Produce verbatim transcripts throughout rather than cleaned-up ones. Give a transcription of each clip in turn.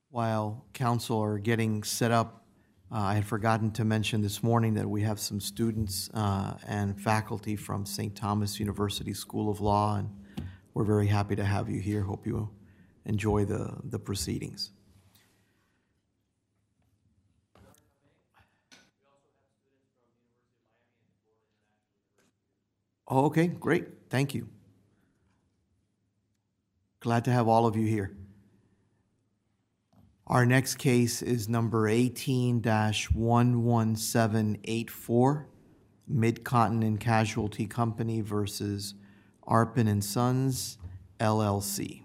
While council are getting set up, uh, I had forgotten to mention this morning that we have some students uh, and faculty from Saint Thomas University School of Law, and we're very happy to have you here. Hope you enjoy the, the proceedings. Oh, okay, great. Thank you. Glad to have all of you here. Our next case is number eighteen dash one one seven eight four, Mid-Continent Casualty Company versus Arpin and Sons, L L C.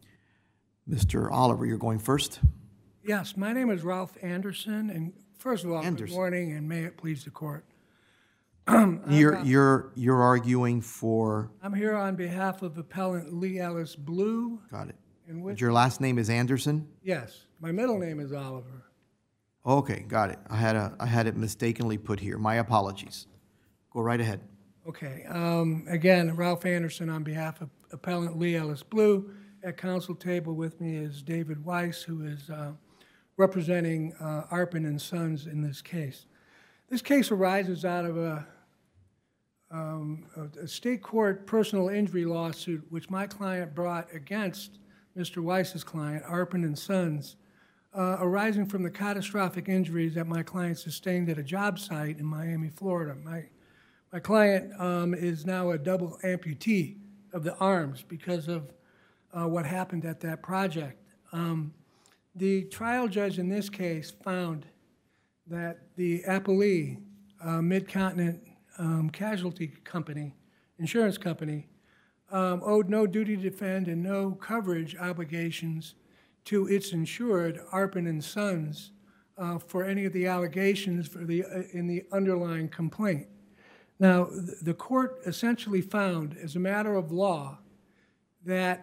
Mister Oliver, you're going first? Yes, my name is Ralph Anderson, and first of all, Anderson. good morning, and may it please the court. You're, you're, you're arguing for, I'm here on behalf of appellant Lee Ellis Blue. got it. And with, Your last name is Anderson? yes, my middle name is Oliver. Okay, got it. I had a, I had it mistakenly put here. My apologies. Go right ahead. Okay, um, again, Ralph Anderson on behalf of appellant Lee Ellis Blue. At council table with me is David Weiss, who is uh, representing uh, Arpin and Sons in this case. This case arises out of a, um, a, a state court personal injury lawsuit which my client brought against Mister Weiss's client, Arpin and Sons, uh, arising from the catastrophic injuries that my client sustained at a job site in Miami, Florida. My, my client um, is now a double amputee of the arms because of uh, what happened at that project. Um, the trial judge in this case found that the appellee, uh, Mid-Continent um, Casualty Company, insurance company, um, owed no duty to defend and no coverage obligations to its insured, Arpin and Sons, uh, for any of the allegations for the, uh, in the underlying complaint. Now, th the court essentially found, as a matter of law, that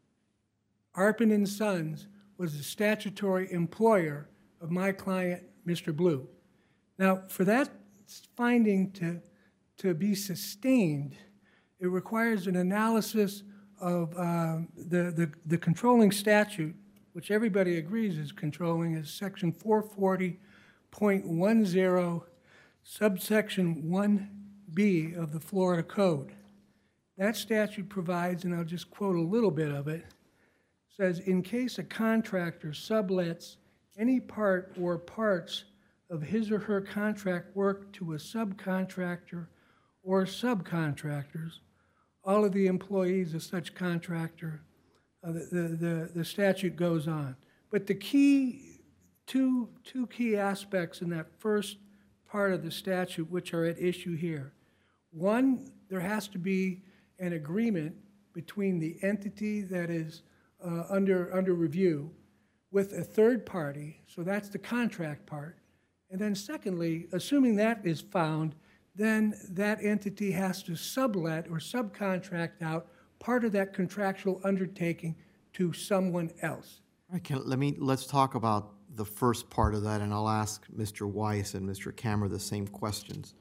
Arpin and Sons was the statutory employer of my client, Mister Blue. Now, for that finding to, to be sustained, it requires an analysis of uh, the, the, the controlling statute, which everybody agrees is controlling, is section four forty point one zero, subsection one B of the Florida Code. That statute provides, and I'll just quote a little bit of it, says, in case a contractor sublets any part or parts of his or her contract work to a subcontractor or subcontractors, all of the employees of such contractor, uh, the, the, the, the statute goes on. But the key, two, two key aspects in that first part of the statute which are at issue here. One, there has to be an agreement between the entity that is uh, under, under review with a third party, so that's the contract part. And then secondly, assuming that is found, then that entity has to sublet or subcontract out part of that contractual undertaking to someone else. All right, can, let me, let's talk about the first part of that, and I'll ask Mister Weiss and Mister Kammer the same questions.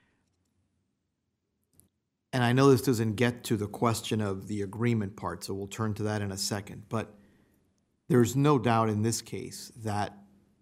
And I know this doesn't get to the question of the agreement part, so we'll turn to that in a second. But there's no doubt in this case that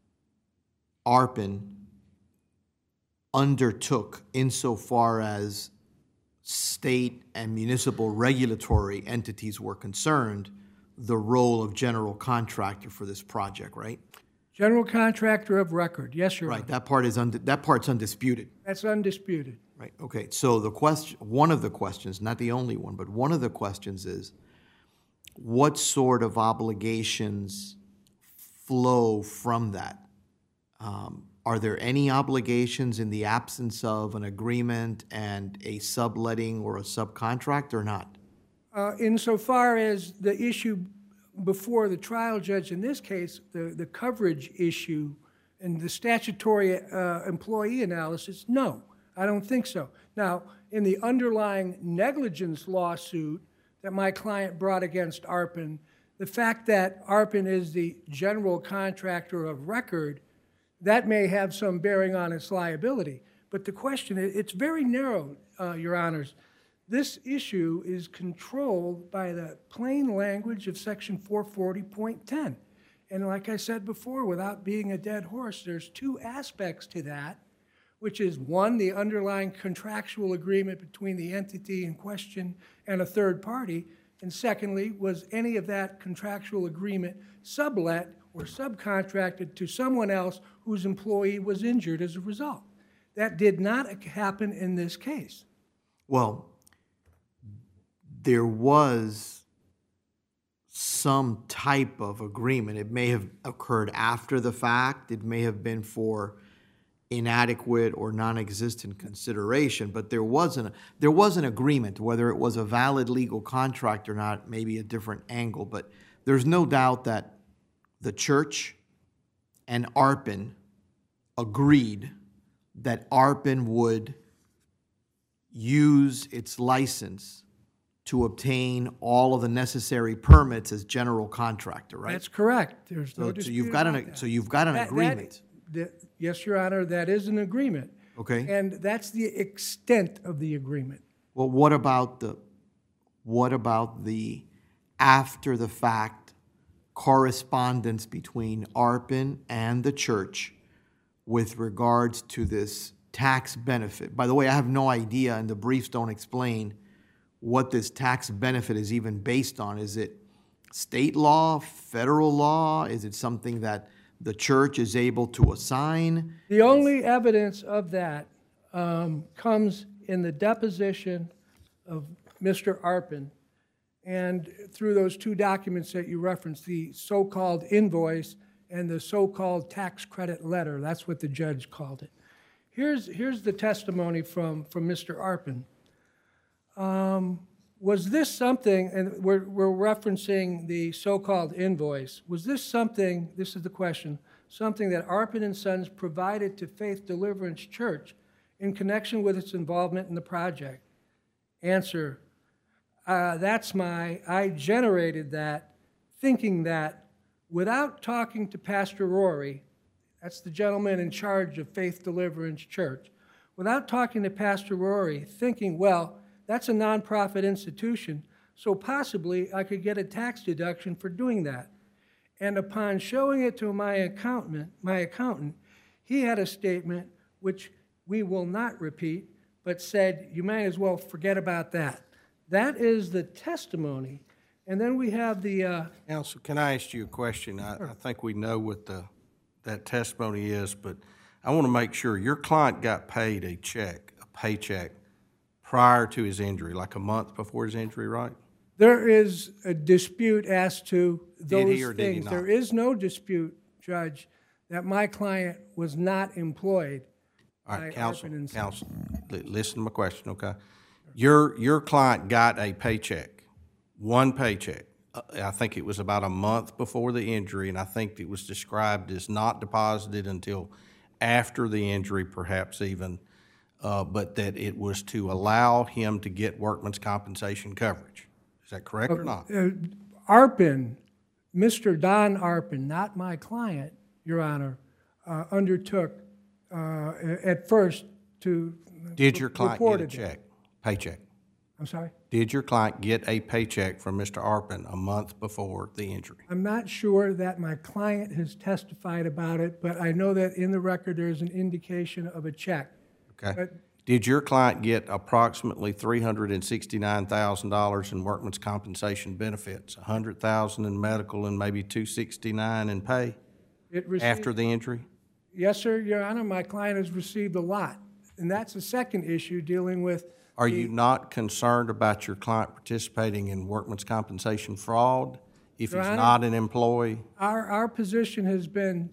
Arpin undertook, insofar as state and municipal regulatory entities were concerned, the role of general contractor for this project, right? General contractor of record, yes, Your Honor. Right, that part is und that part's undisputed. That's undisputed. Right, okay, so the question, one of the questions, not the only one, but one of the questions is, what sort of obligations flow from that? Um, are there any obligations in the absence of an agreement and a subletting or a subcontract or not? Uh, insofar as the issue before the trial judge in this case, the, the coverage issue and the statutory uh, employee analysis, no, I don't think so. Now, in the underlying negligence lawsuit that my client brought against Arpin, the fact that Arpin is the general contractor of record, that may have some bearing on its liability. But the question, it's very narrow, uh, Your Honors. This issue is controlled by the plain language of section four forty point ten. And like I said before, without being a dead horse, there's two aspects to that, which is one, the underlying contractual agreement between the entity in question and a third party, and secondly, was any of that contractual agreement sublet or subcontracted to someone else whose employee was injured as a result. That did not happen in this case. Well, there was some type of agreement. It may have occurred after the fact. It may have been for inadequate or non-existent consideration, but there wasn't there was an agreement. Whether it was a valid legal contract or not, maybe a different angle. But there's no doubt that the church and ARPAN agreed that ARPAN would use its license to obtain all of the necessary permits as general contractor, right? That's correct. There's no So, so dispute you've got about an that. so you've got an That- that- agreement. that- Yes, Your Honor, that is an agreement. Okay. And that's the extent of the agreement. Well, what about the what about the after the fact correspondence between ARPAN and the church with regards to this tax benefit? By the way, I have no idea, and the briefs don't explain what this tax benefit is even based on. Is it state law, federal law? Is it something that the church is able to assign? The only evidence of that um, comes in the deposition of Mister ARPAN and through those two documents that you referenced, the so-called invoice and the so-called tax credit letter. That's what the judge called it. Here's, here's the testimony from, from Mister ARPAN. Um, was this something, and we're, we're referencing the so-called invoice, was this something, this is the question, something that ARPAN and Sons provided to Faith Deliverance Church in connection with its involvement in the project? Answer, uh, that's my, I generated that thinking that without talking to Pastor Rory, that's the gentleman in charge of Faith Deliverance Church, without talking to Pastor Rory, thinking, well, that's a nonprofit institution, so possibly I could get a tax deduction for doing that. And upon showing it to my accountant, my accountant, he had a statement which we will not repeat, but said, you might as well forget about that. That is the testimony. And then we have the... Uh, Counsel, can I ask you a question? I, I think we know what the that testimony is, but I want to make sure your client got paid a check, a paycheck, prior to his injury, like a month before his injury, right? There is a dispute as to those Did he or did he things. not? There is no dispute, Judge, that my client was not employed. All right, by counsel, ARPAN and Sons. counsel, li- listen to my question, okay? Your, your client got a paycheck, one paycheck. Uh, I think it was about a month before the injury, and I think it was described as not deposited until after the injury, perhaps even, uh, but that it was to allow him to get workman's compensation coverage. Is that correct or not? Uh, ARPAN, Mister Don ARPAN, not my client, Your Honor, uh, undertook uh, at first to... Did your client get a reported it. check, paycheck? I'm sorry? Did your client get a paycheck from Mister ARPAN a month before the injury? I'm not sure that my client has testified about it, but I know that in the record there's an indication of a check. Okay. But Did your client get approximately three hundred sixty-nine thousand dollars in workman's compensation benefits, one hundred thousand dollars in medical and maybe two hundred sixty-nine thousand dollars in pay it received... after the injury? Yes, sir, Your Honor, my client has received a lot. And that's the second issue dealing with... Are you not concerned about your client participating in workman's compensation fraud if Your he's Honor, not an employee? Our, our position has been,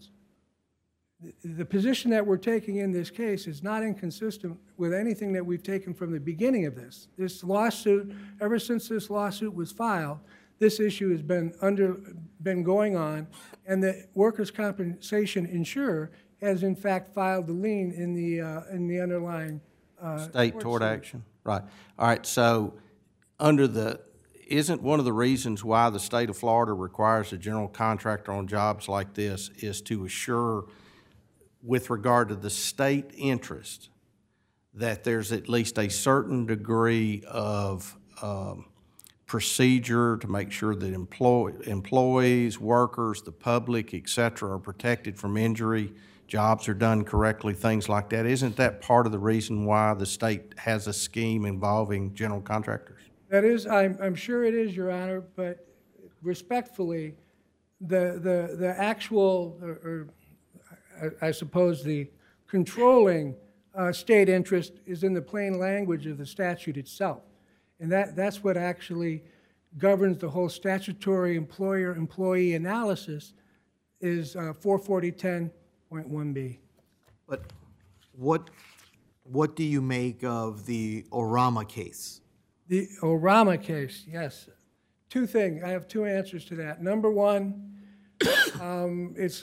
the position that we're taking in this case is not inconsistent with anything that we've taken from the beginning of this. This lawsuit, ever since this lawsuit was filed, this issue has been under, been going on, and the workers' compensation insurer has in fact filed the lien in the, uh, in the underlying uh, State court tort suit. action? Right. All right, so under the, isn't one of the reasons why the state of Florida requires a general contractor on jobs like this is to assure, with regard to the state interest, that there's at least a certain degree of um, procedure to make sure that employ, employees, workers, the public, et cetera, are protected from injury, jobs are done correctly, things like that. Isn't that part of the reason why the state has a scheme involving general contractors? That is, I'm, I'm sure it is, Your Honor, but respectfully, the, the, the actual, or, or I, I suppose the controlling uh, state interest is in the plain language of the statute itself. And that, that's what actually governs the whole statutory employer-employee analysis is uh, four forty ten point one B. But what, what do you make of the Orama case? The Orama case, yes. Two things. I have two answers to that. Number one, um, it's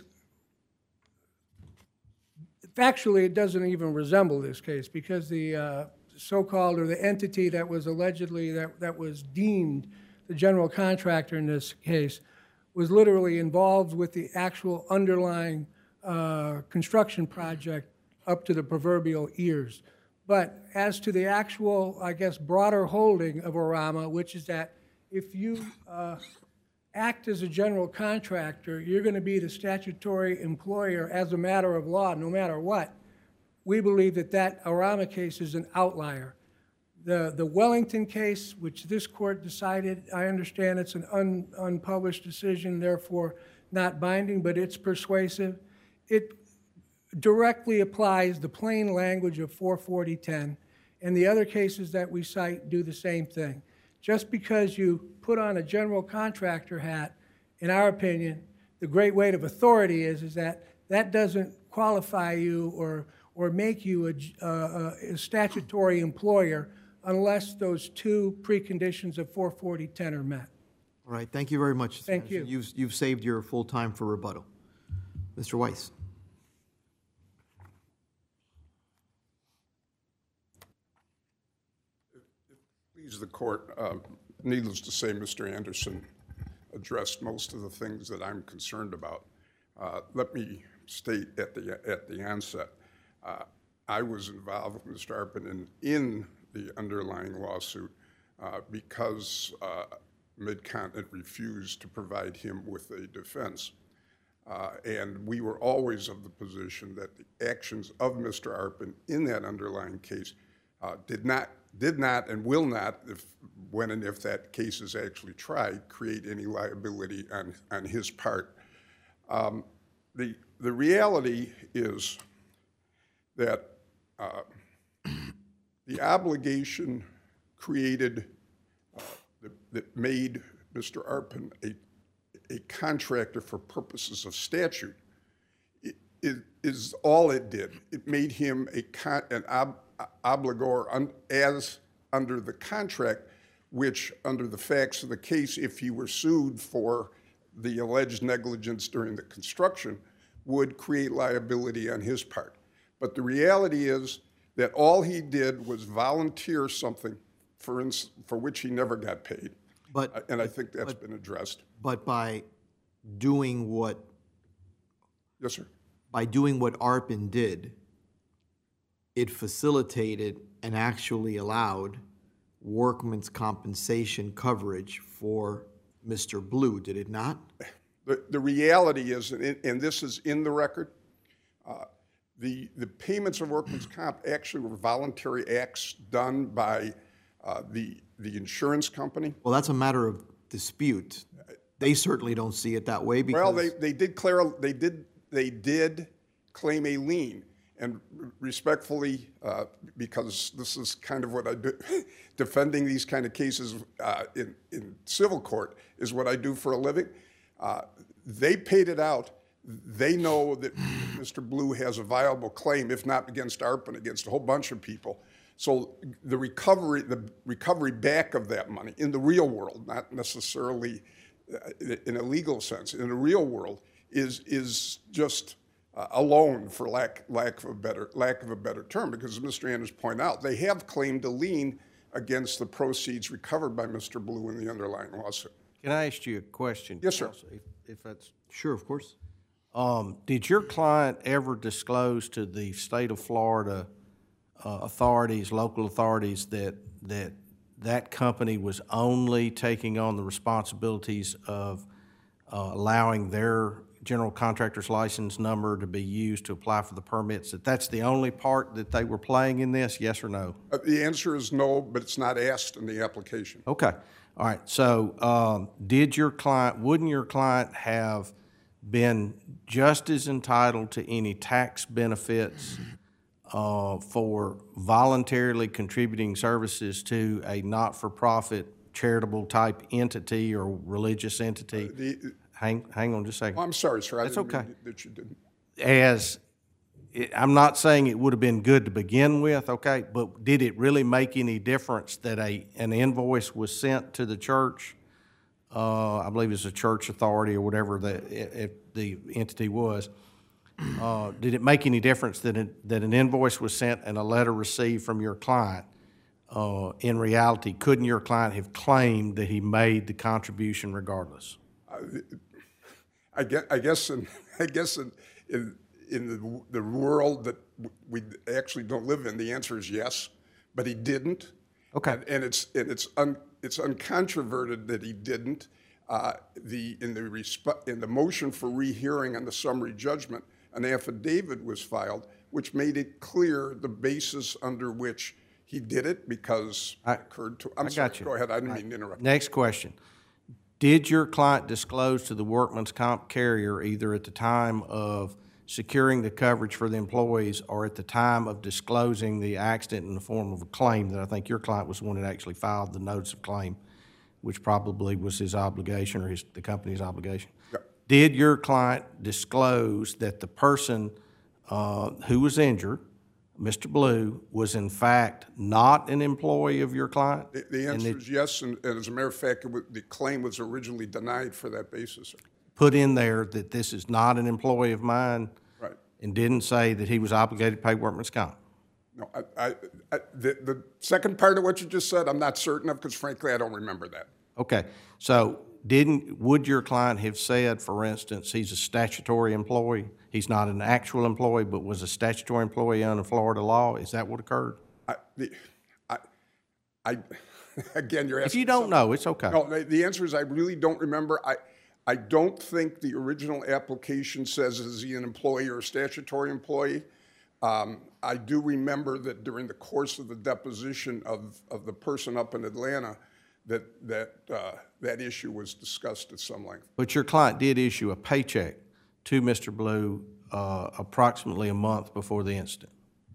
factually it doesn't even resemble this case because the uh, so-called or the entity that was allegedly that that was deemed the general contractor in this case was literally involved with the actual underlying uh, construction project up to the proverbial ears. But as to the actual, I guess, broader holding of Orama, which is that if you uh, act as a general contractor, you're going to be the statutory employer as a matter of law, no matter what. We believe that that Orama case is an outlier. The, the Wellington case, which this court decided, I understand it's an un, unpublished decision, therefore not binding, but it's persuasive. It directly applies the plain language of four forty ten, and the other cases that we cite do the same thing. Just because you put on a general contractor hat, in our opinion, the great weight of authority is, is that that doesn't qualify you or, or make you a, uh, a statutory employer unless those two preconditions of four forty ten are met. All right, thank you very much. Thank you. You've, you've saved your full time for rebuttal. Mister Weiss. Please, the court, uh, needless to say, Mister Anderson addressed most of the things that I'm concerned about. Uh, let me state at the, at the onset, uh, I was involved with Mister Arpin in, in the underlying lawsuit uh, because uh, Mid-Continent refused to provide him with a defense. Uh, and we were always of the position that the actions of Mister Arpin in that underlying case uh, did not did not and will not, if, when and if that case is actually tried, create any liability on, on his part. Um, the, the reality is that uh, the obligation created, uh, that, that made Mister Arpin a, a contractor for purposes of statute it, it is all it did. It made him a con, an ob, obligor un, as under the contract, which under the facts of the case, if he were sued for the alleged negligence during the construction, would create liability on his part. But the reality is that all he did was volunteer something for, ins for which he never got paid. But, and I think that's but, been addressed. But by doing what, yes, sir. By doing what Arpin did, it facilitated and actually allowed workman's compensation coverage for Mister Blue, did it not? The, the reality is, and, and this is in the record, uh, the, the payments of workman's comp actually were voluntary acts done by uh, the, the insurance company. Well, that's a matter of dispute. They certainly don't see it that way because... Well, they, they, did, clear, they, did, they did claim a lien. And respectfully, uh, because this is kind of what I do, defending these kind of cases uh, in, in civil court is what I do for a living. Uh, they paid it out. They know that Mister Blue has a viable claim, if not against Arpin, against a whole bunch of people. So the recovery, the recovery back of that money in the real world, not necessarily in a legal sense, in the real world, is is just uh, a loan, for lack lack of a better lack of a better term. Because as Mister Anders pointed out, they have claimed a lien against the proceeds recovered by Mister Blue in the underlying lawsuit. Can I ask you a question? Yes, sir. If, if that's sure, of course. Um, did your client ever disclose to the state of Florida uh, authorities, local authorities, that that that company was only taking on the responsibilities of uh, allowing their general contractor's license number to be used to apply for the permits, that that's the only part that they were playing in this, yes or no? Uh, The answer is no, but it's not asked in the application. Okay, all right, so um, did your client, wouldn't your client have been just as entitled to any tax benefits uh, for voluntarily contributing services to a not-for-profit charitable type entity or religious entity? The, Hang, hang on just a second. I'm sorry, sir. I That's didn't mean okay. that you didn't. As, it- I'm not saying it would have been good to begin with, okay, but did it really make any difference that a, an invoice was sent to the church? Uh, I believe it's a church authority or whatever the, if the entity was. Uh, did it make any difference that it, that an invoice was sent and a letter received from your client? Uh, in reality, couldn't your client have claimed that he made the contribution regardless? I guess, I guess, in, I guess in, in, in the, the world that we actually don't live in, the answer is yes, but he didn't. Okay. And, and it's, and it's, un, it's uncontroverted that he didn't. Uh, the, in, the resp- in the motion for rehearing on the summary judgment, an affidavit was filed, which made it clear the basis under which he did it because I- it occurred to, I'm I sorry, got you. go ahead, I didn't mean to interrupt. Next question. Did your client disclose to the workman's comp carrier either at the time of securing the coverage for the employees or at the time of disclosing the accident in the form of a claim that I think your client was the one that actually filed the notice of claim, which probably was his obligation or his, the company's obligation? Yep. Did your client disclose that the person uh, who was injured, Mister Blue, was in fact not an employee of your client? The, the And answer it is yes, and, and as a matter of fact, it wa- the claim was originally denied for that basis, sir. put in there that this is not an employee of mine Right. and didn't say that he was obligated to pay workman's comp? No, I, I, I, the, the second part of what you just said, I'm not certain of, because frankly, I don't remember that. Okay, so didn't, would your client have said, for instance, he's a statutory employee? He's not an actual employee, but was a statutory employee under Florida law? Is that what occurred? I, the, I, I, again, you're asking. If you don't know, it's okay. No, the, the answer is I really don't remember. I, I don't think the original application says is he an employee or a statutory employee. Um, I do remember that during the course of the deposition of, of the person up in Atlanta, that that uh, that issue was discussed at some length. But your client did issue a paycheck to Mister Blue uh, approximately a month before the incident.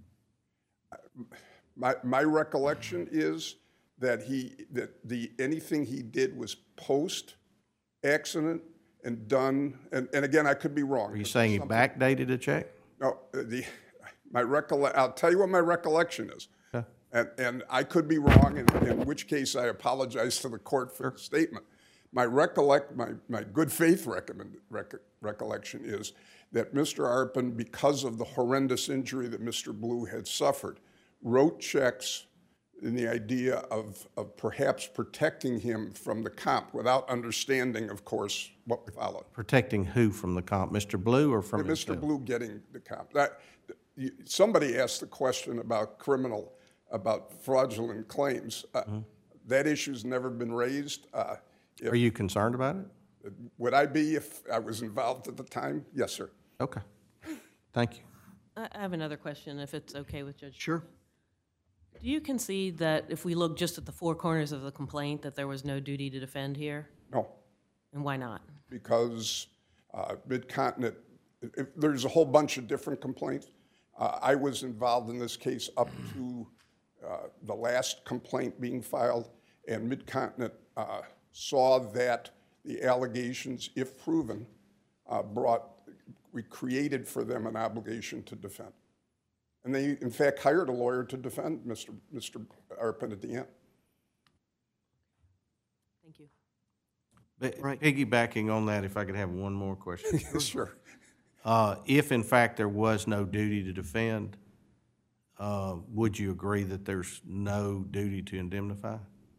My my recollection is that he that the anything he did was post accident and done. And, and again, I could be wrong. Are you saying he backdated a check? No, the my recollect. I'll tell you what my recollection is. Okay. And, and I could be wrong, in, in which case I apologize to the court for the statement. My recollect, my, my good faith recommend, rec, recollection is that Mister Arpin, because of the horrendous injury that Mister Blue had suffered, wrote checks in the idea of, of perhaps protecting him from the comp without understanding, of course, what followed. Protecting who from the comp, Mister Blue or from Mister himself? Blue getting the comp. That, you, somebody asked the question about criminal, about fraudulent claims. Uh, mm-hmm. That issue's never been raised. Uh, if, Are you concerned about it? Would I be if I was involved at the time? Yes, sir. Okay. Thank you. I I have another question, if it's okay with Judge. Sure. Do you concede that if we look just at the four corners of the complaint, that there was no duty to defend here? No. And why not? Because uh, Mid-Continent, if, there's a whole bunch of different complaints. Uh, I was involved in this case up to uh, the last complaint being filed, and Mid-Continent uh, saw that the allegations, if proven, uh, brought, we created for them an obligation to defend. And they, in fact, hired a lawyer to defend Mister Mister Arpin at the end. Thank you. Right. Piggybacking on that, if I could have one more question. Sure. Uh, if in fact there was no duty to defend, uh, would you agree that there's no duty to indemnify?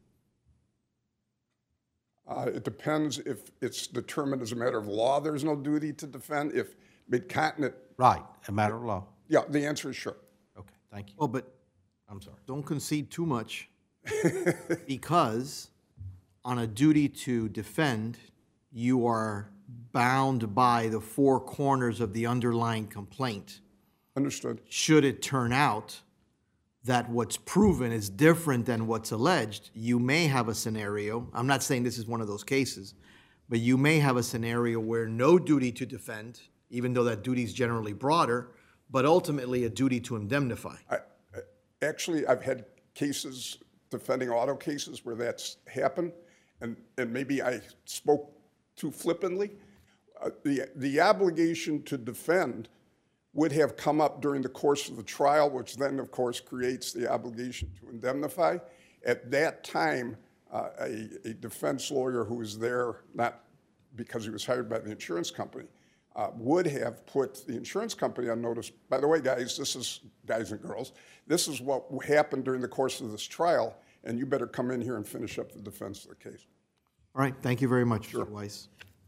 Uh, it depends if it's determined as a matter of law there's no duty to defend. If Mid-Continent, Right, a matter of law. yeah, the answer is sure. Okay, thank you. Well, but I'm sorry. don't concede too much. Because on a duty to defend, you are bound by the four corners of the underlying complaint. Understood. Should it turn out that what's proven is different than what's alleged, you may have a scenario, I'm not saying this is one of those cases, but you may have a scenario where no duty to defend, even though that duty is generally broader, but ultimately a duty to indemnify. I, I- actually, I've had cases, defending auto cases, where that's happened, and, and maybe I spoke too flippantly. Uh, the, the obligation to defend would have come up during the course of the trial, which then, of course, creates the obligation to indemnify. At that time, uh, a, a defense lawyer who was there, not because he was hired by the insurance company, uh, would have put the insurance company on notice. By the way, guys, this is, guys and girls, this is what happened during the course of this trial, and you better come in here and finish up the defense of the case. All right, thank you very much, Mister Weiss.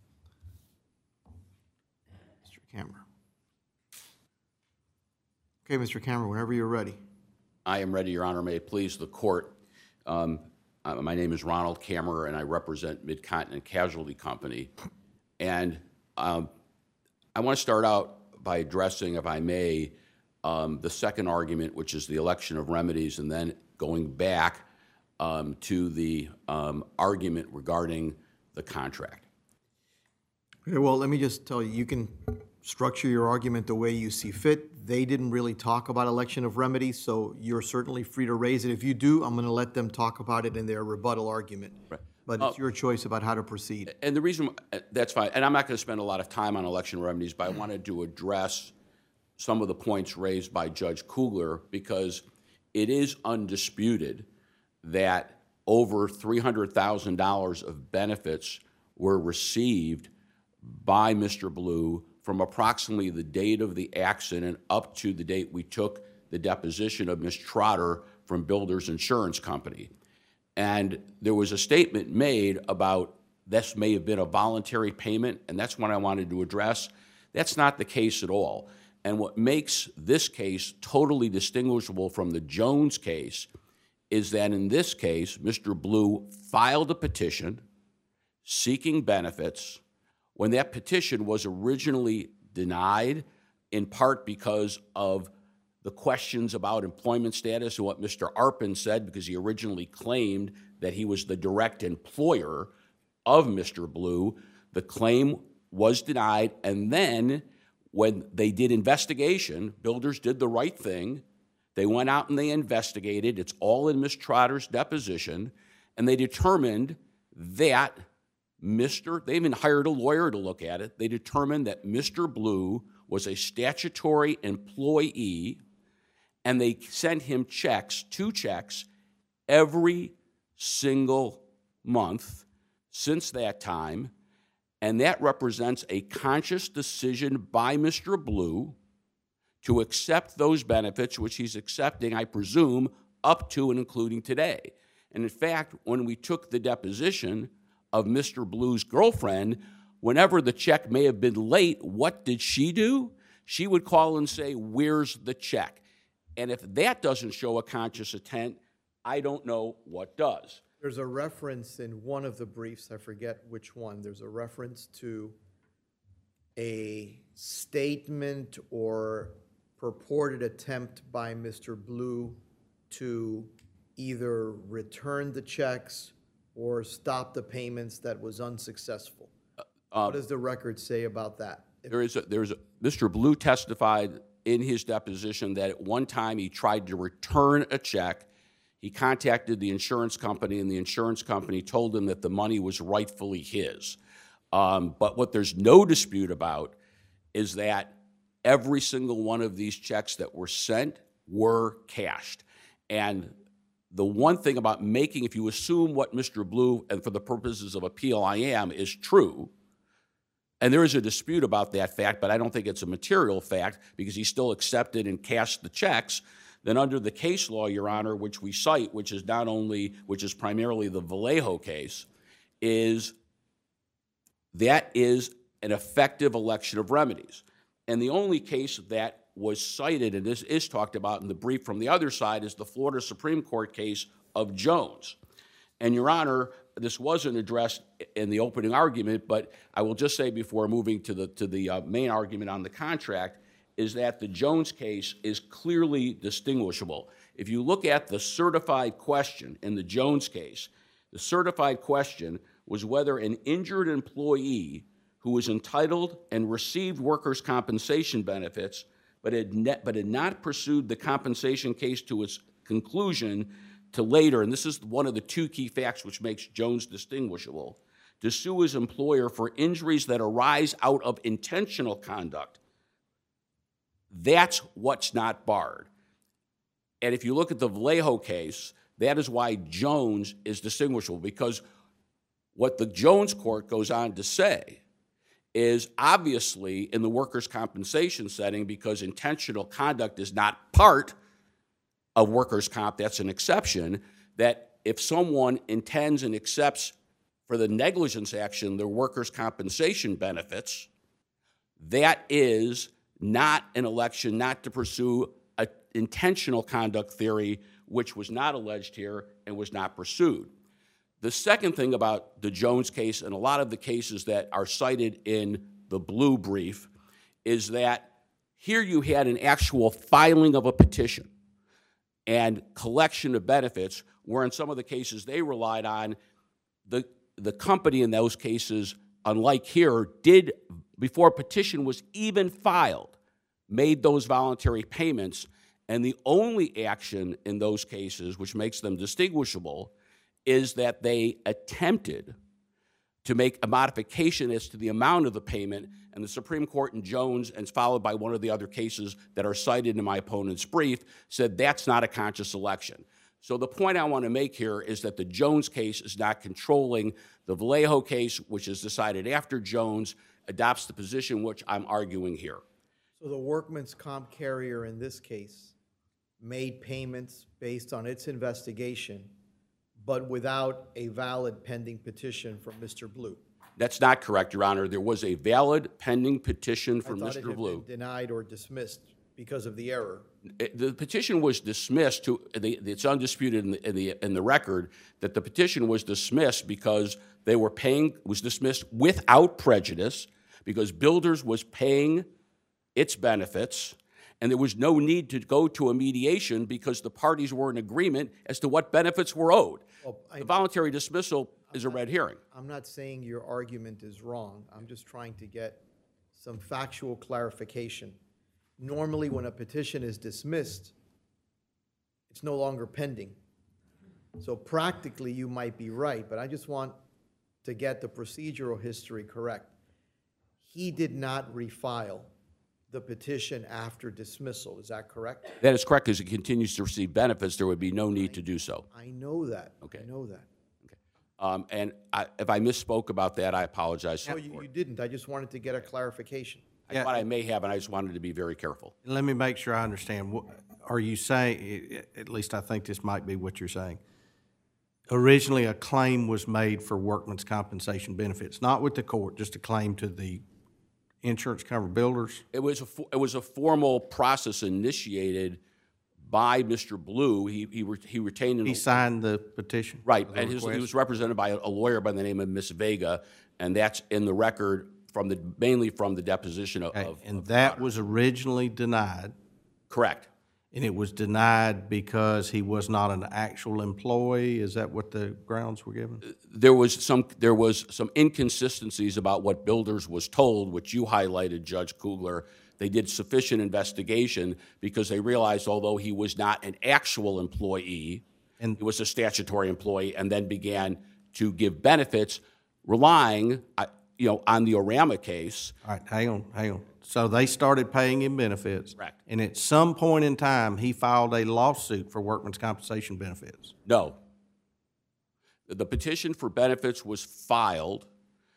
Mister Kammerer. Okay, Mister Kammerer, whenever you're ready. I am ready, Your Honor. May it please the court. Um, uh, my name is Ronald Kammerer, and I represent Mid-Continent Casualty Company. And um, I want to start out by addressing, if I may, um, the second argument, which is the election of remedies, and then going back um, to the um, argument regarding the contract. Okay, well, let me just tell you, you can structure your argument the way you see fit. They didn't really talk about election of remedies, so you're certainly free to raise it. If you do, I'm going to let them talk about it in their rebuttal argument. Right. But it's your choice about how to proceed. And the reason, that's fine, and I'm not going to spend a lot of time on election remedies, but I wanted to address some of the points raised by Judge Kugler, because it is undisputed that over three hundred thousand dollars of benefits were received by Mister Blue from approximately the date of the accident up to the date we took the deposition of Miz Trotter from Builders Insurance Company. And there was a statement made about this may have been a voluntary payment, and that's what I wanted to address. That's not the case at all. And what makes this case totally distinguishable from the Jones case is that in this case, Mister Blue filed a petition seeking benefits when that petition was originally denied, in part because of the questions about employment status and what Mister Arpin said, because he originally claimed that he was the direct employer of Mister Blue. The claim was denied, and then when they did investigation, Builders did the right thing. They went out and they investigated. It's all in Miz Trotter's deposition, and they determined that Mister They even hired a lawyer to look at it. They determined that Mister Blue was a statutory employee, and they sent him checks, two checks, every single month since that time, and that represents a conscious decision by Mister Blue to accept those benefits, which he's accepting, I presume, up to and including today. And in fact, when we took the deposition of Mister Blue's girlfriend, whenever the check may have been late, what did she do? She would call and say, "Where's the check?" And if that doesn't show a conscious intent, I don't know what does. There's a reference in one of the briefs, I forget which one, there's a reference to a statement or purported attempt by Mister Blue to either return the checks or stop the payments that was unsuccessful. What does the record say about that? There is a, there's a, Mister Blue testified in his deposition that at one time he tried to return a check. He contacted the insurance company, and the insurance company told him that the money was rightfully his. Um, but what there's no dispute about is that every single one of these checks that were sent were cashed. And the one thing about making, if you assume what Mister Blue, and for the purposes of appeal I am, is true, and there is a dispute about that fact, but I don't think it's a material fact because he still accepted and cashed the checks, then under the case law, Your Honor, which we cite, which is not only, which is primarily the Vallejo case, is that is an effective election of remedies. And the only case that was cited, and this is talked about in the brief from the other side, is the Florida Supreme Court case, of Jones. And, Your Honor, this wasn't addressed in the opening argument, but I will just say before moving to the, to the uh, main argument on the contract is that the Jones case is clearly distinguishable. If you look at the certified question in the Jones case, the certified question was whether an injured employee who was entitled and received workers' compensation benefits but had, net, but had not pursued the compensation case to its conclusion to later, and this is one of the two key facts which makes Jones distinguishable, to sue his employer for injuries that arise out of intentional conduct. That's what's not barred. And if you look at the Vallejo case, that is why Jones is distinguishable, because what the Jones court goes on to say is obviously in the workers' compensation setting, because intentional conduct is not part of workers' comp, that's an exception, that if someone intends and accepts for the negligence action their workers' compensation benefits, that is not an election not to pursue an intentional conduct theory, which was not alleged here and was not pursued. The second thing about the Jones case and a lot of the cases that are cited in the blue brief is that here you had an actual filing of a petition and collection of benefits, where in some of the cases they relied on, the, the company in those cases, unlike here, did, before a petition was even filed, made those voluntary payments, and the only action in those cases, which makes them distinguishable, is that they attempted to make a modification as to the amount of the payment, and the Supreme Court in Jones, and followed by one of the other cases that are cited in my opponent's brief, said that's not a conscious election. So the point I want to make here is that the Jones case is not controlling. The Vallejo case, which is decided after Jones, adopts the position which I'm arguing here. So the workman's comp carrier in this case made payments based on its investigation, but without a valid pending petition from Mister Blue. That's not correct, Your Honor. There was a valid pending petition from I thought it Mister had Blue. been denied or dismissed because of the error. It- The petition was dismissed. To the, it's undisputed in the, in the in the record that the petition was dismissed because they were paying was dismissed without prejudice, because Builders was paying its benefits, and there was no need to go to a mediation because the parties were in agreement as to what benefits were owed. Well, I- The voluntary dismissal is a red herring. I'm not saying your argument is wrong. I'm just trying to get some factual clarification. Normally, when a petition is dismissed, it's no longer pending. So practically, you might be right, but I just want to get the procedural history correct. He did not refile the petition after dismissal. Is that correct? That is correct, because it continues to receive benefits. There would be no need to do so. I know that. Okay. I know that. Um, and I, if I misspoke about that, I apologize. No, you, you didn't. I just wanted to get a clarification. I thought I may have, and I just wanted to be very careful. Let me make sure I understand. What- Are you saying, at least I think this might be what you're saying, originally a claim was made for workman's compensation benefits, not with the court, just a claim to the insurance cover builders? It was a, fo- it was a formal process initiated by Mister Blue. He, he, re- he retained an He signed the petition? right, the and his, he request? was represented by a, a lawyer by the name of Miss Vega, and that's in the record from the mainly from the deposition of. Okay, of and of that Potter. was originally denied, correct. and it was denied because he was not an actual employee? Is that what the grounds were given? There was some there was some inconsistencies about what Builders was told, which you highlighted, Judge Kugler. They did sufficient investigation because they realized, although he was not an actual employee, And- he was a statutory employee, and then began to give benefits, relying, uh, you know, on the Orama case. All right, hang on, hang on. So they started paying him benefits. Correct. And at some point in time, he filed a lawsuit for workman's compensation benefits. No. The petition for benefits was filed.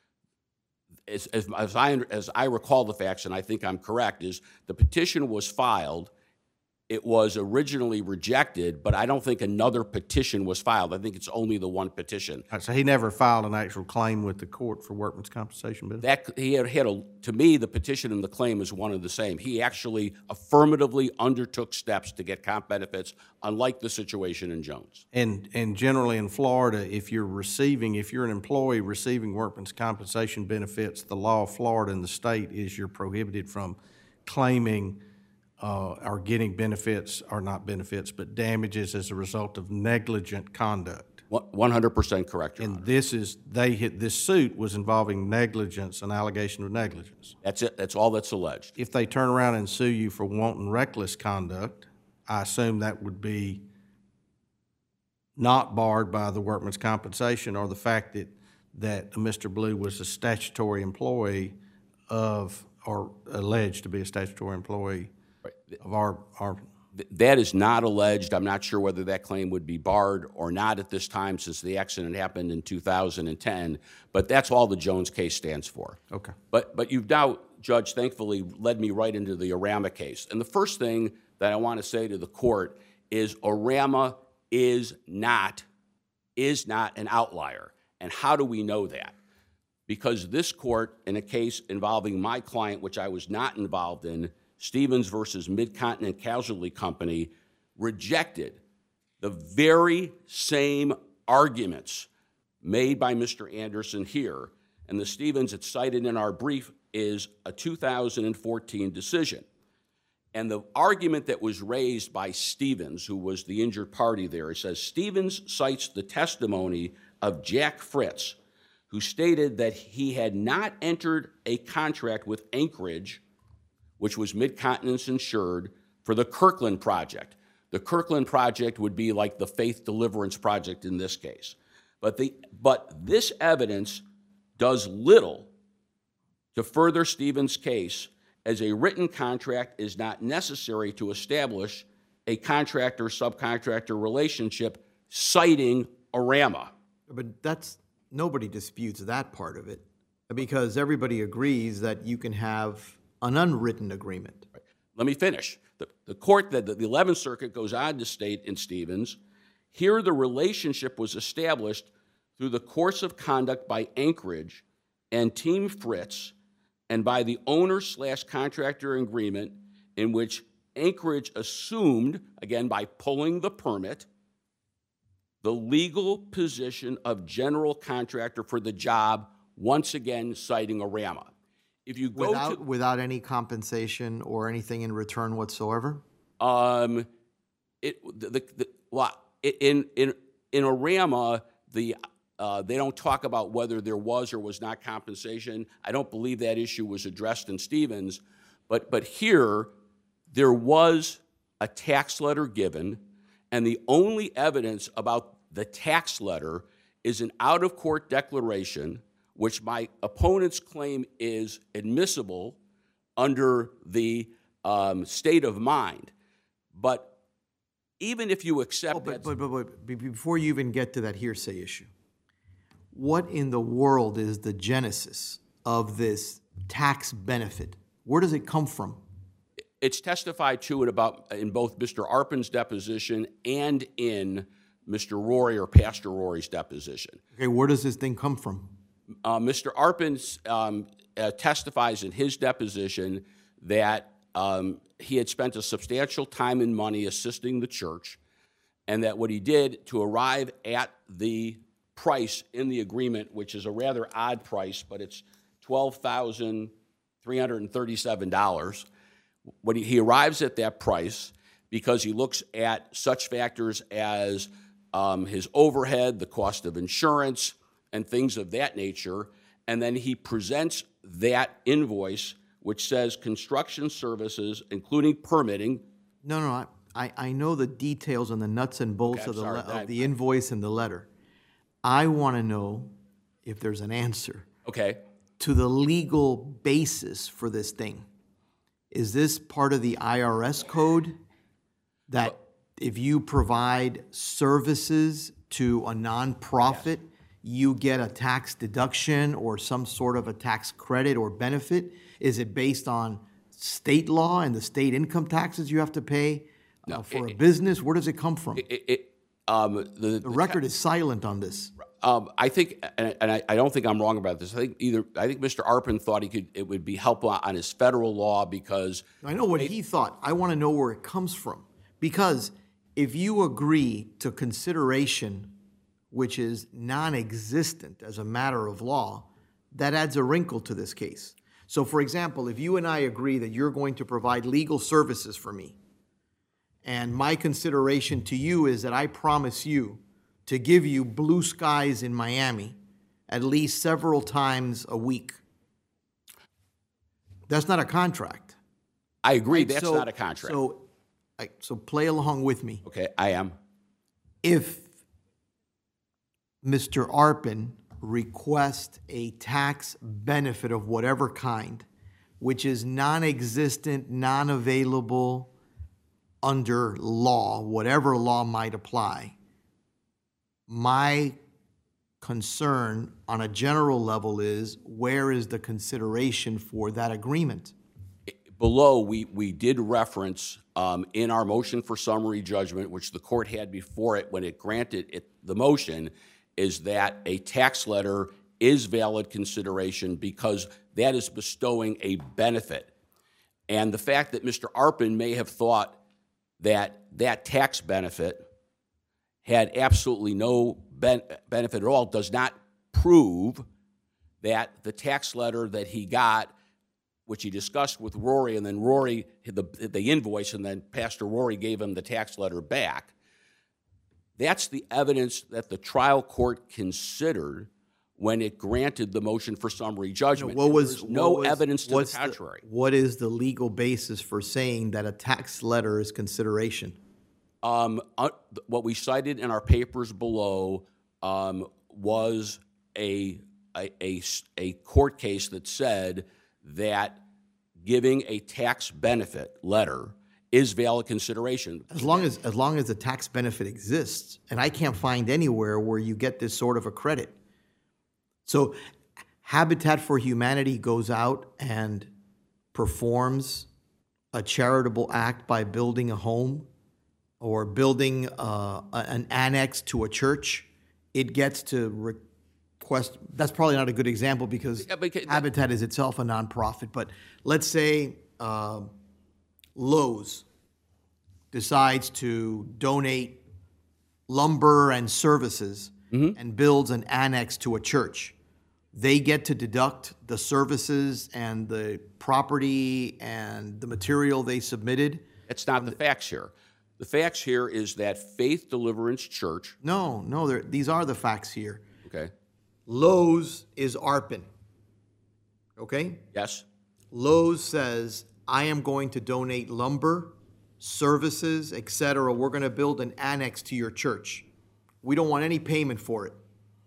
As, as, as, I, as I recall the facts, and I think I'm correct, is the petition was filed It was originally rejected, but I don't think another petition was filed. I think it's only the one petition. All right, so he never filed an actual claim with the court for workman's compensation benefits? That he had, had a, to me, the petition and the claim is one and the same. He actually affirmatively undertook steps to get comp benefits, unlike the situation in Jones. And, and generally in Florida, if you're receiving, if you're an employee receiving workman's compensation benefits, the law of Florida and the state is you're prohibited from claiming uh, or getting benefits, or not benefits, but damages as a result of negligent conduct. one hundred percent correct, Your Honor. And this is, they hit, this suit was involving negligence, an allegation of negligence. That's it. That's all that's alleged. If they turn around and sue you for wanton reckless conduct, I assume that would be not barred by the workman's compensation or the fact that, that Mister Blue was a statutory employee of, or alleged to be a statutory employee of our, our Th- That is not alleged. I'm not sure whether that claim would be barred or not at this time, since the accident happened in two thousand ten, but that's all the Jones case stands for. Okay. But, but you've now, Judge, thankfully led me right into the Orama case. And the first thing that I want to say to the court is Orama is not, is not an outlier. And how do we know that? Because this court, in a case involving my client, which I was not involved in, Stevens versus Mid-Continent Casualty Company, rejected the very same arguments made by Mister Anderson here. And the Stevens it's cited in our brief is a two thousand fourteen decision. And the argument that was raised by Stevens, who was the injured party there, it says, Stevens cites the testimony of Jack Fritz, who stated that he had not entered a contract with Anchorage, which was Mid-Continent's insured, for the Kirkland Project. The Kirkland Project would be like the Faith Deliverance Project in this case. But, the, but this evidence does little to further Stevens' case, as a written contract is not necessary to establish a contractor-subcontractor relationship, citing Orama. But that's, nobody disputes that part of it, because everybody agrees that you can have an unwritten agreement. Let me finish. The, the court, that the eleventh Circuit goes on to state in Stevens, here the relationship was established through the course of conduct by Anchorage and Team Fritz, and by the owner slash contractor agreement in which Anchorage assumed, again by pulling the permit, the legal position of general contractor for the job, once again citing Orama. If you go Without, to, without any compensation or anything in return whatsoever? um, it the, the, the well, in in in Orama, the uh, they don't talk about whether there was or was not compensation. I don't believe that issue was addressed in Stevens, but but here there was a tax letter given, and the only evidence about the tax letter is an out-of-court declaration, which my opponents claim is admissible under the um, state of mind. But even if you accept Oh, but, that... but, but, but be- before you even get to that hearsay issue, what in the world is the genesis of this tax benefit? Where does it come from? It's testified to it about in both Mister Arpin's deposition and in Mister Rory or Pastor Rory's deposition. Okay, where does this thing come from? Uh, Mister Arpin um, uh, testifies in his deposition that um, he had spent a substantial time and money assisting the church, and that what he did to arrive at the price in the agreement, which is a rather odd price, but it's twelve thousand three hundred thirty-seven dollars, when he, he arrives at that price because he looks at such factors as um, his overhead, the cost of insurance, and things of that nature, and then he presents that invoice, which says construction services, including permitting. No, no, I, I, I know the details and the nuts and bolts Okay, of the, sorry, le- I- of the invoice and the letter. I want to know if there's an answer Okay, to the legal basis for this thing. Is this part of the I R S code that if you provide services to a nonprofit, you get a tax deduction or some sort of a tax credit or benefit? Is it based on state law and the state income taxes you have to pay Uh, for a business? Where does it come from? It, it, um, the, The record is silent on this. Um, I think, and, and I, I don't think I'm wrong about this. I think either I think Mister Arpin thought he could. It would be helpful on his federal law because I know what he thought. I want to know where it comes from. Because if you agree to consideration, which is non-existent as a matter of law, that adds a wrinkle to this case. So, for example, if you and I agree that you're going to provide legal services for me, and my consideration to you is that I promise you to give you blue skies in Miami at least several times a week, that's not a contract. I agree Right? that's So- not a contract. So, I- so play along with me. okay, I am. If Mister Arpin requests a tax benefit of whatever kind, which is non-existent, non-available under law, whatever law might apply, my concern on a general level is, where is the consideration for that agreement? Below, we, we did reference um, in our motion for summary judgment, which the court had before it when it granted it, the motion, is that a tax letter is valid consideration because that is bestowing a benefit. And the fact that Mister Arpin may have thought that that tax benefit had absolutely no ben- benefit at all does not prove that the tax letter that he got, which he discussed with Rory, and then Rory, the, the invoice, and then Pastor Rory gave him the tax letter back. That's the evidence that the trial court considered when it granted the motion for summary judgment. What was There's no what was- evidence to the what's contrary. what is the legal basis for saying that a tax letter is consideration? Um, uh, th- what we cited in our papers below um, was a, a, a s- a court case that said that giving a tax benefit letter is valid consideration. As long as as long as the tax benefit exists, and I can't find anywhere where you get this sort of a credit. So, Habitat for Humanity goes out and performs a charitable act by building a home or building uh, a- an annex to a church. It gets to request. That's probably not a good example because Yeah, but ca- Habitat is itself a nonprofit. But let's say uh, Lowe's decides to donate lumber and services and builds an annex to a church. They get to deduct the services and the property and the material they submitted. That's not the facts here. The facts here is that Faith Deliverance Church, No, no, they're- these are the facts here. okay, Lowe's is Arpin, okay? yes, Lowe's says, I am going to donate lumber, services, et cetera. We're going to build an annex to your church. We don't want any payment for it.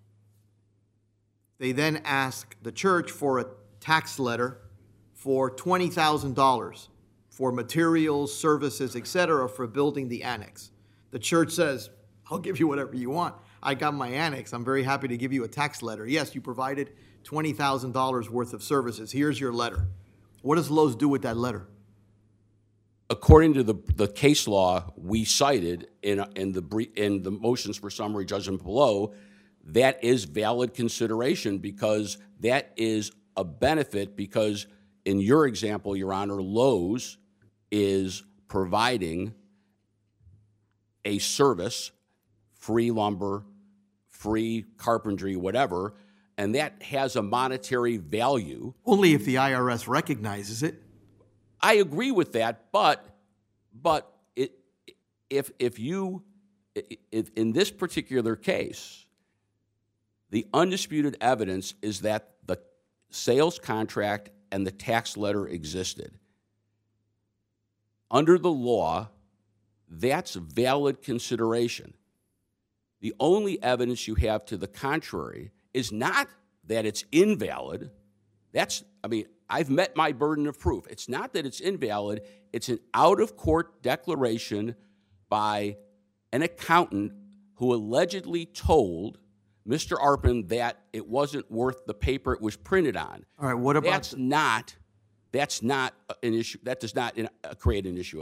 They then ask the church for a tax letter for twenty thousand dollars for materials, services, et cetera, for building the annex. The church says, I'll give you whatever you want. I got my annex. I'm very happy to give you a tax letter. Yes, you provided twenty thousand dollars worth of services. Here's your letter. What does Lowe's do with that letter? according to the, the case law we cited in, in, the, bre- in the motions for summary judgment below, that is valid consideration because that is a benefit because in your example, Your Honor, Lowe's is providing a service, free lumber, free carpentry, whatever, and that has a monetary value. Only if the I R S recognizes it. I agree with that, but but it, if if you if in this particular case, the undisputed evidence is that the sales contract and the tax letter existed. Under the law, that's valid consideration. The only evidence you have to the contrary is not that it's invalid. That's, I mean, I've met my burden of proof. It's not that it's invalid. It's an out-of-court declaration by an accountant who allegedly told Mister Arpin that it wasn't worth the paper it was printed on. All right, what about That's not, that's not an issue, that does not uh, create an issue of fact.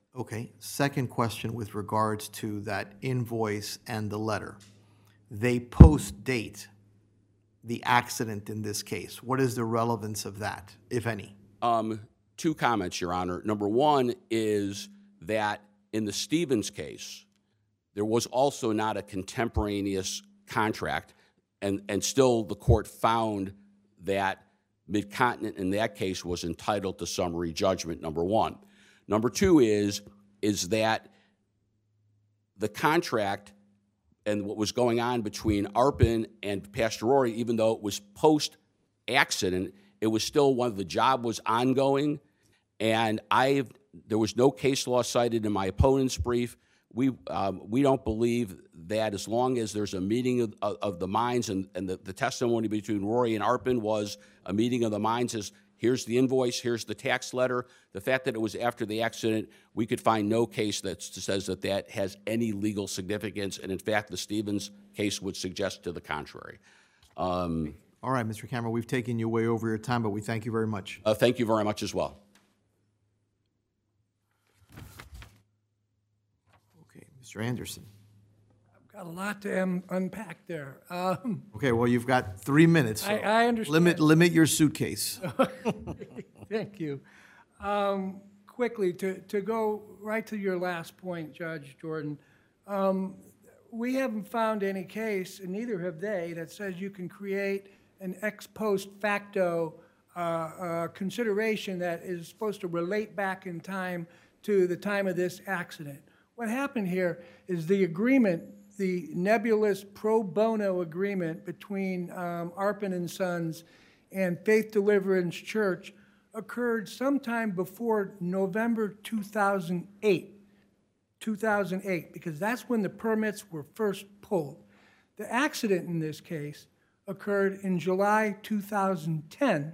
Okay, second question with regards to that invoice and the letter. They post-date the accident in this case. What is the relevance of that, if any? Um, two comments, Your Honor. Number one is that in the Stevens case, there was also not a contemporaneous contract, and, and still the court found that Mid-Continent in that case was entitled to summary judgment, number one. Number two is, is that the contract and what was going on between Arpin and Pastore, even though it was post-accident, it was still one of the job was ongoing, and I there was no case law cited in my opponent's brief. We um, we don't believe that as long as there's a meeting of, of, of the minds, and, and the, the testimony between Rory and Arpin was a meeting of the minds is, here's the invoice, here's the tax letter. The fact that it was after the accident, we could find no case that says that that has any legal significance, and in fact, the Stevens case would suggest to the contrary. Um, All right, Mister Cameron, we've taken you way over your time, but we thank you very much. uh, thank you very much as well. Okay, Mister Anderson. Got a lot to um, unpack there. Um, Okay, well, you've got three minutes. so I- I understand. Limit, limit your suitcase. Thank you. Um, Quickly, to, to go right to your last point, Judge Jordan, um, we haven't found any case, and neither have they, that says you can create an ex post facto uh, uh, consideration that is supposed to relate back in time to the time of this accident. What happened here is the agreement, the nebulous pro bono agreement between um, Arpin and Sons and Faith Deliverance Church occurred sometime before November two thousand eight, two thousand eight, because that's when the permits were first pulled. The accident in this case occurred in July two thousand ten,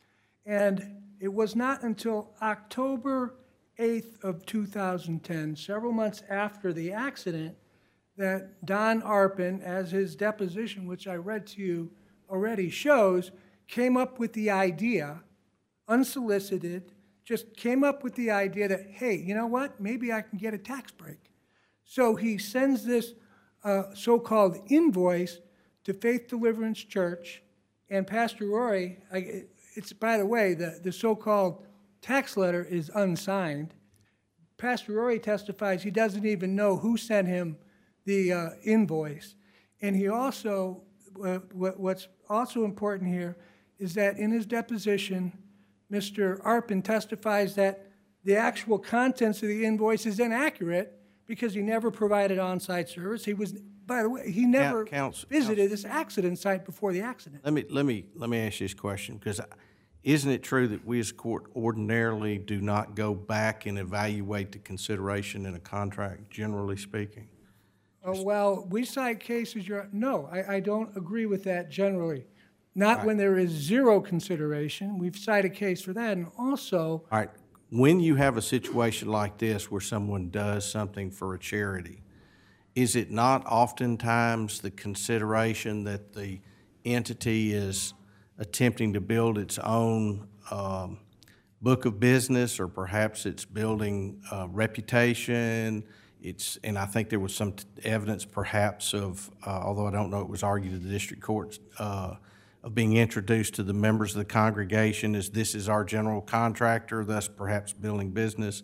and it was not until October eighth of two thousand ten, several months after the accident, that Don Arpin, as his deposition, which I read to you already shows, came up with the idea, unsolicited, just came up with the idea that, hey, you know what, maybe I can get a tax break. So he sends this uh, so-called invoice to Faith Deliverance Church, and Pastor Rory, I, it's, by the way, the, the so-called tax letter is unsigned. Pastor Rory testifies he doesn't even know who sent him the uh, invoice. And he also, uh, what, what's also important here is that in his deposition, Mister Arpin testifies that the actual contents of the invoice is inaccurate because he never provided on-site service. He was, by the way, he never Counsel- visited this accident site before the accident. Let me, let me, let me ask you this question, because isn't it true that we as a court ordinarily do not go back and evaluate the consideration in a contract, generally speaking? Oh, well, we cite cases, you're, no, I, I don't agree with that generally. Not when there is zero consideration. We've cited a case for that, and also, All right, when you have a situation like this where someone does something for a charity, is it not oftentimes the consideration that the entity is attempting to build its own um, book of business, or perhaps it's building uh, reputation? It's, and I think there was some t- evidence perhaps of, uh, although I don't know it was argued at the district courts, uh, of being introduced to the members of the congregation as this is our general contractor, thus perhaps building business.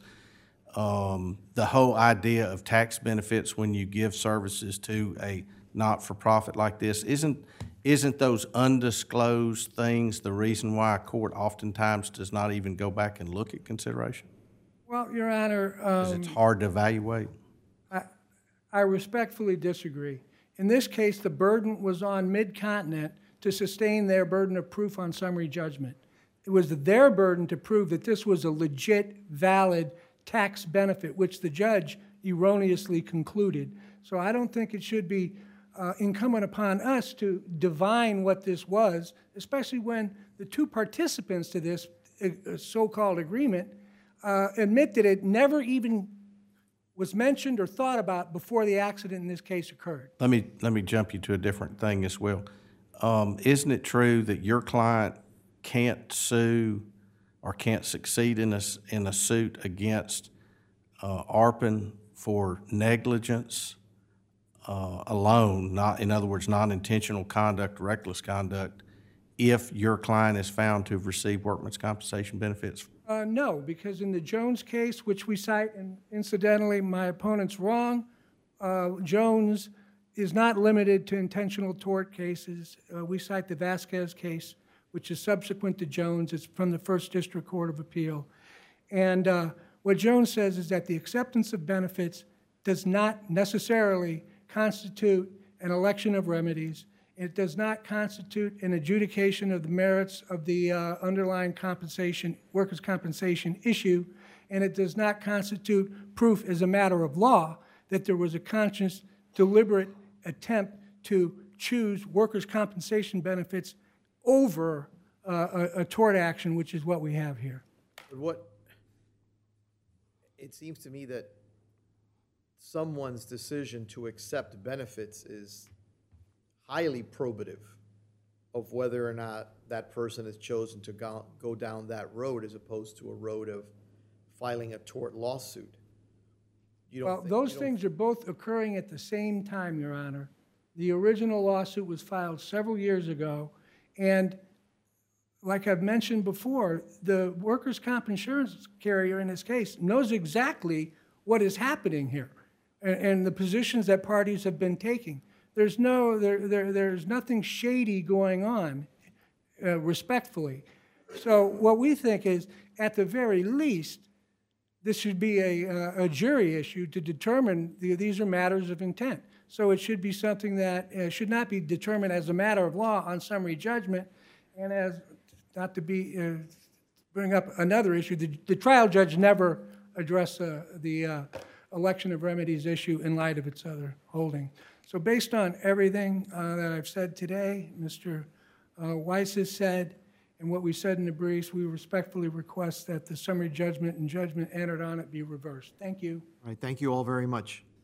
Um, the whole idea of tax benefits when you give services to a not-for-profit like this, isn't, isn't those undisclosed things the reason why a court oftentimes does not even go back and look at consideration? well, Your Honor, Because um, it's hard to evaluate. I, I respectfully disagree. In this case, the burden was on Mid-Continent to sustain their burden of proof on summary judgment. It was their burden to prove that this was a legit, valid tax benefit, which the judge erroneously concluded. So I don't think it should be uh, incumbent upon us to divine what this was, especially when the two participants to this uh, so-called agreement uh, admit that it never even was mentioned or thought about before the accident in this case occurred. Let me, let me jump you to a different thing as well. Um, isn't it true that your client can't sue or can't succeed in a, s- in a suit against uh, ARPAN for negligence uh, alone, not, in other words, non-intentional conduct, reckless conduct, if your client is found to have received workman's compensation benefits? Uh, no, because in the Jones case, which we cite, and incidentally, my opponent's wrong, uh, Jones is not limited to intentional tort cases. Uh, we cite the Vasquez case, which is subsequent to Jones. It's from the First District Court of Appeal. And uh, what Jones says is that the acceptance of benefits does not necessarily constitute an election of remedies. It does not constitute an adjudication of the merits of the uh, underlying compensation, workers' compensation issue, and it does not constitute proof as a matter of law that there was a conscious, deliberate attempt to choose workers' compensation benefits over uh, a, a tort action, which is what we have here. But what, it seems to me that someone's decision to accept benefits is highly probative of whether or not that person has chosen to go, go down that road as opposed to a road of filing a tort lawsuit. You don't Well, think- those you don't- things are both occurring at the same time, Your Honor. The original lawsuit was filed several years ago, and like I've mentioned before, the workers' comp insurance carrier in this case knows exactly what is happening here and, and the positions that parties have been taking. There's no, there, there, there's nothing shady going on, uh, respectfully. So what we think is, at the very least, this should be a, a jury issue to determine the, these are matters of intent. So it should be something that uh, should not be determined as a matter of law on summary judgment, and as, not to be, uh, bring up another issue, the, the trial judge never addressed uh, the uh, election of remedies issue in light of its other holding. So based on everything uh, that I've said today, Mister Uh, Weiss has said, and what we said in the briefs, we respectfully request that the summary judgment and judgment entered on it be reversed. Thank you. All right, thank you all very much.